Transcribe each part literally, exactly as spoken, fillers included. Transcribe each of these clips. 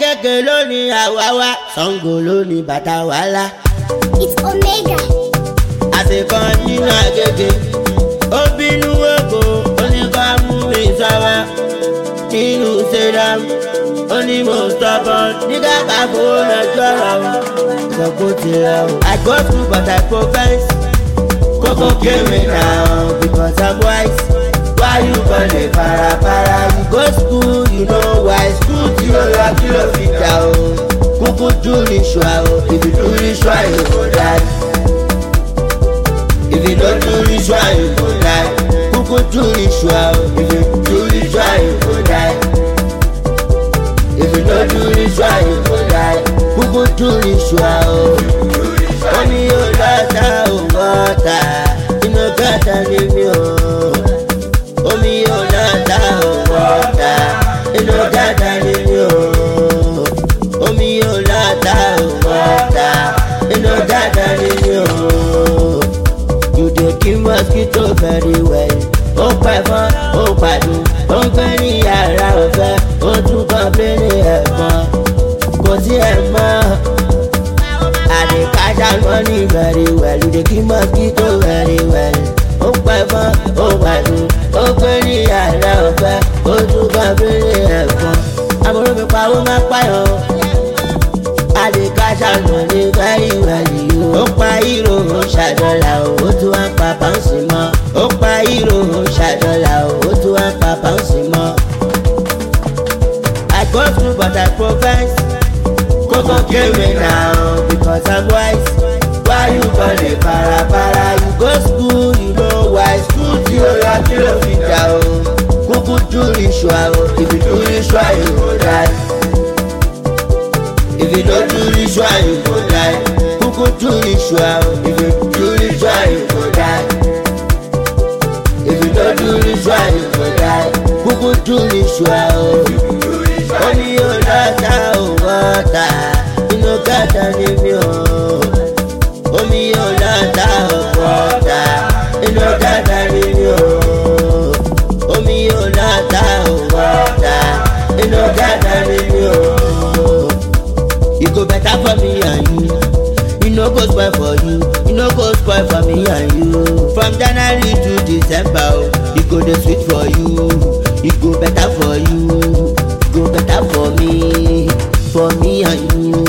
Agége ló ní àwáwá, Ṣàngó ló ní bàtà wàhálà. It's Omega. Àsìkò nínú Agége, ó bínú ògo, ó ní ká mú mi sáwá. Nínú Ṣẹ́dám, ó ní mo stubborn, ní kàkà fowó lọ́jọ́ ra o. Sọ̀kò ti rẹ̀ o. I go through but I progress. Kókó kéwì now because I'm wise. Why you gonna para para? You go school, you know why. School tí o lọ kí ló fi dà o. Kúkú do ritual o. If you do ritual, you go die. If you don't do ritual, you go die. Kúkú do ritual o. If you do ritual, you go die. If you don't do ritual, you go die. Kúkú do ritual o. Omi yóò lọ́ta ò wọ́ta. Inú gàtà ni mi ò. Omi yóò lọ́ta ò wọ́ta. Inú gàtà ni mi ò. Omi yóò lọ́ta ò wọ́ta. Inú gàtà ni mi ò. You dey kill mosquito very well. Ó pẹ̀ fún, ó pàdùn, ó ń gbé ní yàrá ọ̀fẹ́, ó tún kàn pé ní ẹ̀fọn. Kò sí ẹ̀ mọ́. I dey catch out money very well. You dey kill mosquito very well. Ó pẹ̀ fún, ó pàdùn, ó gbé ní yàrá ọ̀fẹ́, ó tún kàn pé ní ẹ̀fọn. Àbúrò mi pa ó máa pààyàn. I dey catch out money very well. Ó pa hero ó ṣàdọ́là o, ó tún wá pa pàǹsì mọ́. Ó pa hero ó ṣàdọ́là o, ó tún wá pa pàǹsì mọ́. I go through but I progress. Kókó kéwì now because I'm wise. Why you gonna para para? You go school, you know why. School tí o lọ kí ló fi dà o. Kúkú do ritual o. If you do ritual, you go die. If you don't do ritual, you go die. Kúkú do ritual o. If you do ritual, you go die. If you don't do ritual, you go die. Kúkú do ritual o. Omi yóò lọ́ta ò wọ́ta. Inú gàtà ni mi ò. Omi yóò lọ́ta ò wọ́ta. Inú gàtà ni mi ò. Omi yóò lọ́ta ò wọ́ta. Inú gàtà ni mi ò. You go better for me and you. You no go spoil for you. You no go spoil for me and you. From January to December, oh, it go dey sweet for you. It go better for you. It go better for me. For me and you.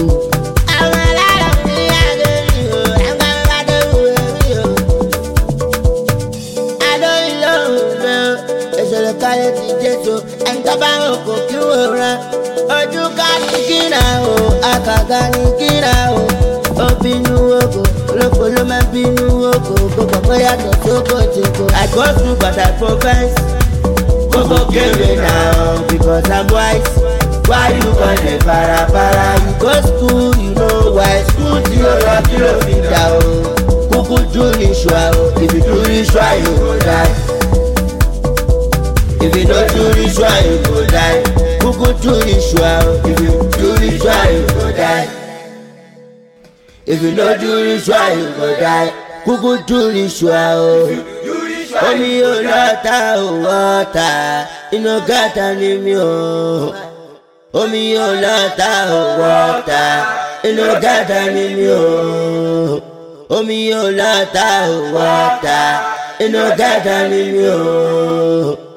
Káyé ti Jésù, ẹ̀ńtọ́ bá ń kó kí wọ́n rán. Ojú ká ní kíra o, àkàkà ní kíra o. Ó bínú ògo, olóko ló máa bínú ògo. Gbogbo ọmọ yàtọ̀ sóko tí kò. I go through but I progress. Kókó kéwì now because I'm wise. Why you gonna para para? You go school, you know why. School tí o lọ kí ló fi dà o. Kúkú do ritual o. If you do ritual, you go die. If you don't do ritual, you go die. Kúkú do ritual. If you do ritual, you go die. If you don't do ritual, you go die. Kúkú do ritual. Omi yóò lọ́ta ò wọ́ta. Inú gàtà ni mi ò. Omi yóò lọ́ta ò wọ́ta. Inú gàtà ni mi ò. Omi yóò lọ́ta ò wọ́ta. Inú gàtà ni mi ò.